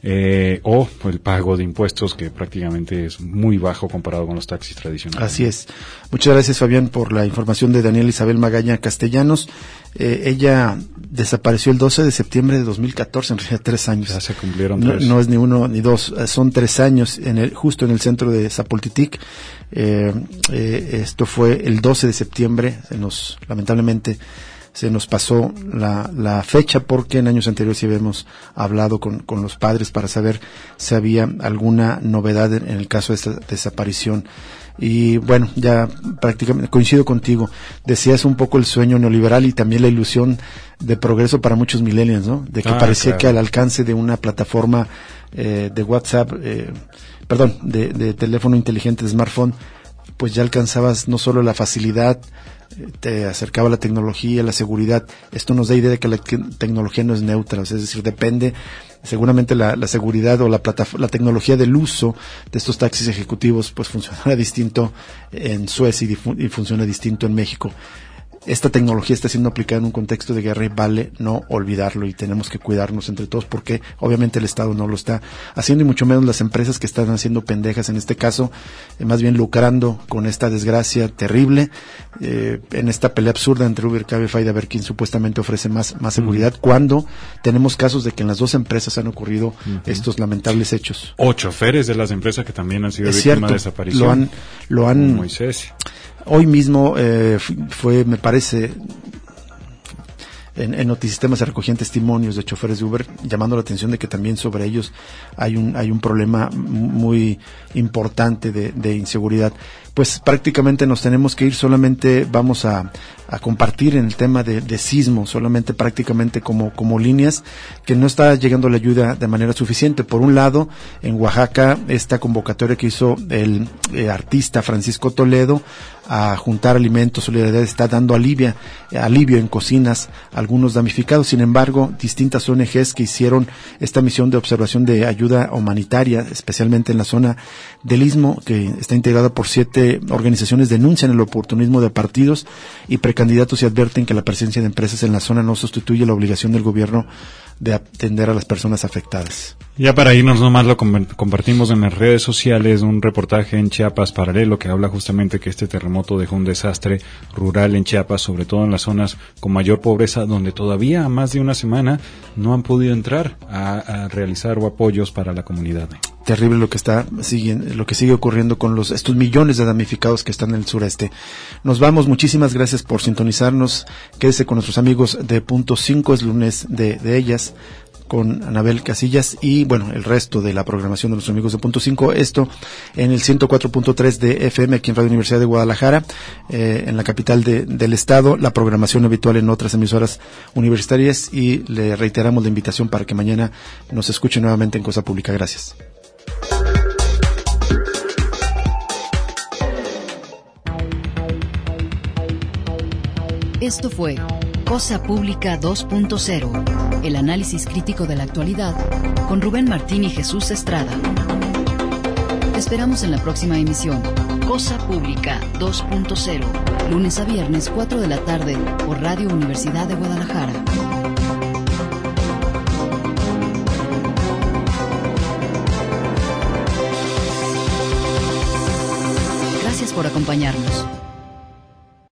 Speaker 2: Eh, o el pago de impuestos que prácticamente es muy bajo comparado con los taxis tradicionales.
Speaker 3: Así es. Muchas gracias, Fabián, por la información de Daniela Isabel Magaña Castellanos. Eh, ella desapareció el doce de septiembre de dos mil catorce, en realidad tres años.
Speaker 2: Ya se cumplieron
Speaker 3: no,
Speaker 2: tres.
Speaker 3: No es ni uno ni dos, son tres años en el, justo en el centro de Zapoltitic. Eh, eh, esto fue el doce de septiembre, se nos, lamentablemente, se nos pasó la, la fecha porque en años anteriores sí habíamos hablado con, con los padres para saber si había alguna novedad en, en el caso de esta desaparición. Y bueno, ya prácticamente coincido contigo. Decías un poco el sueño neoliberal y también la ilusión de progreso para muchos millennials, ¿no? De que ah, parecía claro. que al alcance de una plataforma eh, de WhatsApp, eh, perdón, de, de teléfono inteligente, de smartphone, pues ya alcanzabas no solo la facilidad, te acercaba la tecnología, la seguridad. Esto nos da idea de que la tecnología no es neutra, es decir, depende seguramente la, la seguridad o la plataforma, la tecnología del uso de estos taxis ejecutivos, pues funcionará distinto en Suecia y, difu- y funciona distinto en México. Esta tecnología está siendo aplicada en un contexto de guerra y vale no olvidarlo y tenemos que cuidarnos entre todos porque obviamente el Estado no lo está haciendo y mucho menos las empresas que están haciendo pendejas en este caso, eh, más bien lucrando con esta desgracia terrible, eh, en esta pelea absurda entre Uber, Cabify, a ver quién supuestamente ofrece más, más seguridad, uh-huh. cuando tenemos casos de que en las dos empresas han ocurrido uh-huh. estos lamentables hechos.
Speaker 2: O choferes de las empresas que también han sido
Speaker 3: es
Speaker 2: víctimas
Speaker 3: cierto,
Speaker 2: de desaparición.
Speaker 3: Lo han, lo han
Speaker 2: Moisés.
Speaker 3: Hoy mismo eh, fue, me parece, en, en Notisistemas se recogían testimonios de choferes de Uber llamando la atención de que también sobre ellos hay un hay un problema muy importante de, de inseguridad. Pues prácticamente nos tenemos que ir, solamente vamos a, a compartir en el tema de, de sismo, solamente prácticamente como, como líneas, que no está llegando la ayuda de manera suficiente. Por un lado, en Oaxaca, esta convocatoria que hizo el eh, artista Francisco Toledo a juntar alimentos, solidaridad, está dando alivio, alivio en cocinas a algunos damnificados. Sin embargo, distintas O N Ges que hicieron esta misión de observación de ayuda humanitaria, especialmente en la zona del Istmo, que está integrada por siete organizaciones, denuncian el oportunismo de partidos y precandidatos y advierten que la presencia de empresas en la zona no sustituye la obligación del gobierno de atender a las personas afectadas.
Speaker 2: Ya para irnos nomás lo compartimos en las redes sociales, un reportaje en Chiapas Paralelo que habla justamente que este terremoto dejó un desastre rural en Chiapas, sobre todo en las zonas con mayor pobreza, donde todavía a más de una semana no han podido entrar a, a realizar o apoyos para la comunidad.
Speaker 3: Terrible lo que está sigue, lo que sigue ocurriendo con los estos millones de damnificados que están en el sureste. Nos vamos, muchísimas gracias por sintonizarnos. Quédese con nuestros amigos de Punto cinco, es lunes de, de ellas, con Anabel Casillas y bueno, el resto de la programación de nuestros amigos de Punto cinco, esto en el ciento cuatro punto tres de F M aquí en Radio Universidad de Guadalajara, eh, en la capital de, del estado, la programación habitual en otras emisoras universitarias, y le reiteramos la invitación para que mañana nos escuche nuevamente en Cosa Pública. Gracias.
Speaker 1: Esto fue Cosa Pública dos punto cero, el análisis crítico de la actualidad, con Rubén Martín y Jesús Estrada. Te esperamos en la próxima emisión, Cosa Pública dos punto cero, lunes a viernes, cuatro de la tarde, por Radio Universidad de Guadalajara. Gracias por acompañarnos.